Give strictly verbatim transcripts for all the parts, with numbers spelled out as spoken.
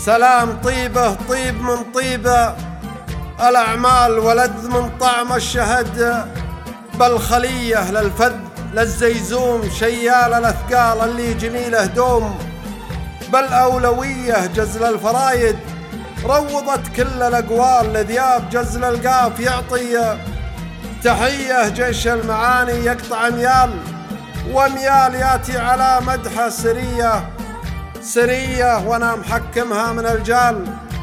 سلام طيبه طيب من طيبه الأعمال ولذ من طعم الشهد، بالخلية للفذ للزيزوم شيال الأثقال اللي جميله دوم، بالأولوية جزل الفرايد روضت كل الأقوال لذياب جزل القاف يعطي تحية. جيش المعاني يقطع ميال وميال ياتي على مدحه سرية سرية وانا محكمها من الجال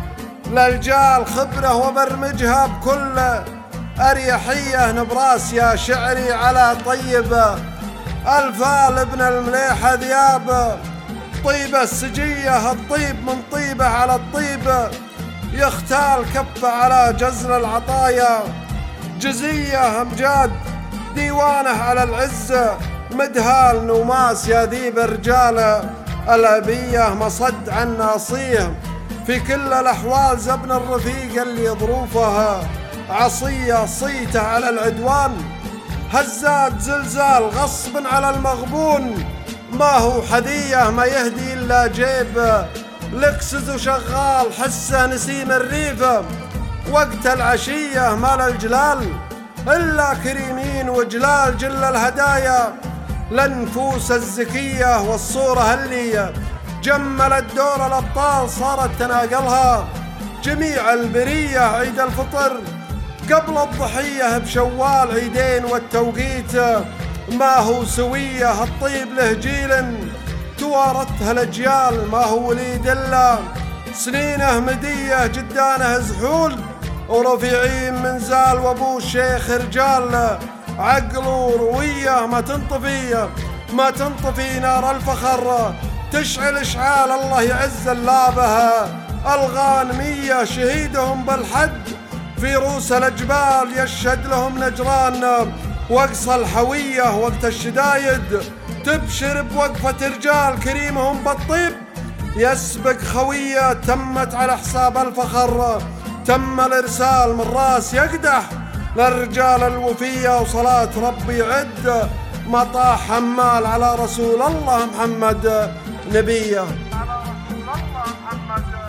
للجال خبره وبرمجها بكل أريحية. نبراس يا شعري على طيبة الفال ابن المليحة ذياب طيبة السجية الطيب من طيبة على الطيب يختال كفة على جزر العطايا جزية أمجاد ديوانه على العزة مدهال نوماس يا ذيب الرجال الأبية مصد عن ناصيه في كل الأحوال زبن الرفيق اللي ظروفها عصية صيته على العدوان هزات زلزال غصب على المغبون ما هو حذية ما يهدي إلا جيب لكسز وشغال حسه نسيم الريفة وقت العشية ما للجلال إلا كريمين وجلال جل الهدايا للنفوس الزكية والصورة اللي جملت دور الأبطال صارت تناقلها جميع البرية. عيد الفطر قبل الضحية بشوال عيدين والتوقيت ما هو سوية الطيب له جيل توارثها الأجيال ما هو وليد إلا سنينه مدية جدانه زحول ورفيعين من زال وابو الشيخ رجال عقل وروية ما تنطفي ما تنطفي نار الفخر تشعل إشعال الله يعز اللابها الغانمية شهيدهم بالحد في روس الأجبال يشهد لهم نجران وقص الحوية وقت الشدايد تبشر بوقفة رجال كريمهم بالطيب يسبق خوية تمت على حساب الفخر تم الإرسال من راس يقدح للرجال الوفية وصلاة ربي عد مطاح حمال على رسول الله محمد نبيه على رسول الله محمد